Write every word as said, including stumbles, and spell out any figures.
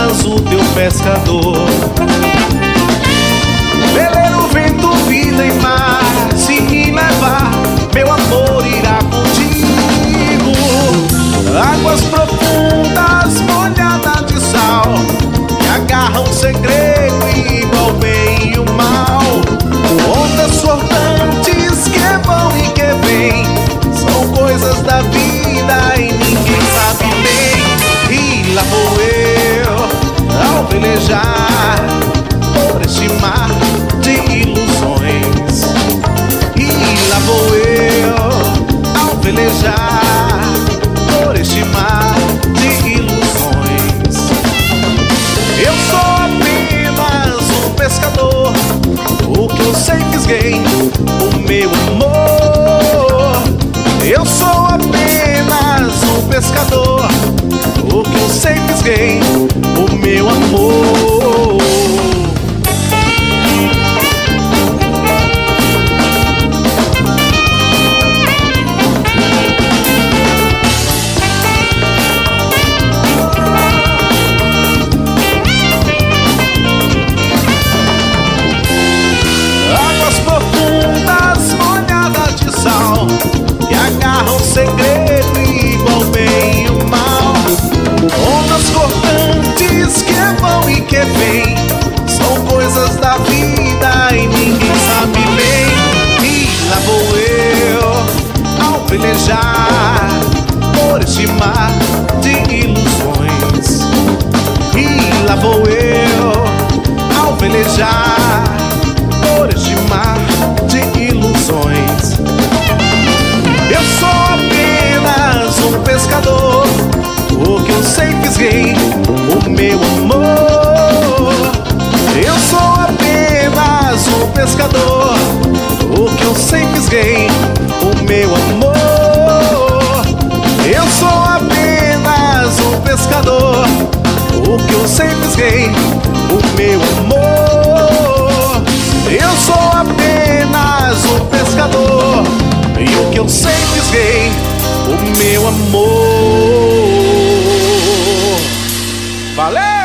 apenas o teu pescador. Veleiro, vento, vida e mar, se me levar, meu amor irá contigo. Águas profundas, molhadas de sal, que agarram o segredo igual o bem e o mal. Ondas sortantes que vão e que vêm, são coisas da vida e ninguém sabe bem. E lá vou eu, ao velejar por este mar de ilusões. E lá vou eu, ao velejar por este mar de ilusões. Eu sou apenas um pescador, o que eu sei fisguei, o meu amor. Eu sou apenas um pescador, o que eu sei fisguei, o meu amor. Segredo igual bem e o mal. Ondas cortantes que vão e que vêm, são coisas da vida e ninguém sabe bem. E lá vou eu, ao velejar por este mar de ilusões. E lá vou eu, ao velejar por este mar de ilusões. Eu sou apenas um pescador, o que eu sei fisguei, o meu amor. Eu sou apenas um pescador, o que eu sei fisguei, o meu amor. Eu sou apenas um pescador, o que eu sei fisguei, o meu amor. Eu sou apenas um pescador, e o que eu sei fisguei, o meu amor. Valeu!